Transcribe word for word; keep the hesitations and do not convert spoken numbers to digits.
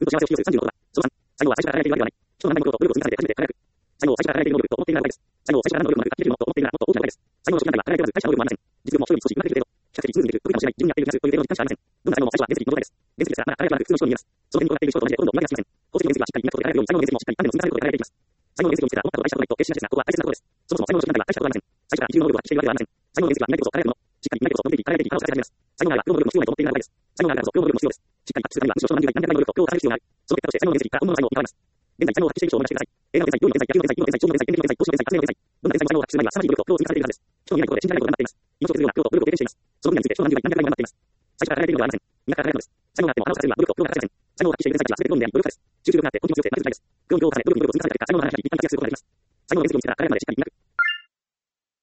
運と幸せを寄与するさんじゅうのことだ。そのさん、才能は最初から輝いているわけではない。人の名前のことを努力を積み重ねて初めて輝く。才能を最初から輝いている能力と思っている場合です。才能を最初から何の能力もなく、できるものと思っているならもっと大きな場合です。才能の初期段階は輝いておらず大した能力もありません。実力も人より少し上手い程度、比較的通にできる、得意かもしれない、地味にやっている気がするという程度の実感しかありません。どんな才能も最初は原石に戻りです。原石ですらまだ輝いておらず普通の人に見えます。その点に尖っている人と同じでほとんど上手い気がしません。宝石の原石はしっかり磨くことで輝くように、才能の原石もしっかり何年も積み重ねることで輝いていきます。才能の原石を見つけたら思ったこと大したことないと決してしないですが、ここは大切なことです。そもそも才能の初期段階は大したことはありません。最初から一流の能力は発揮しているわけではありません。才能の原石は磨いてこそ輝くもの。しっかり磨いてこそ伸びていき、輝いていき、可能性が始まります。才能があればプロ能力も必要ないと思っているならばいいです。才能があるからこそプロ能力も必要です。しっかり発揮するためにはむしろその何倍何百倍の能力とプロを重ねる必要がある。その結果として才能の原石から本物の才能を見変わります。現在才能を発揮している人を思い出してください。映画の天才、料理の天才、野球の天才、医療の天才、超能の天才、演劇の天才、投資の天才、活躍の天才、どんな天才も才能を発揮するためにはさらに努力とプロを積み重ねているはずです。人の見ないところで信じられないことになっています。人の気づくようなプロを努力を経験しています。その分野について人の何十倍何百倍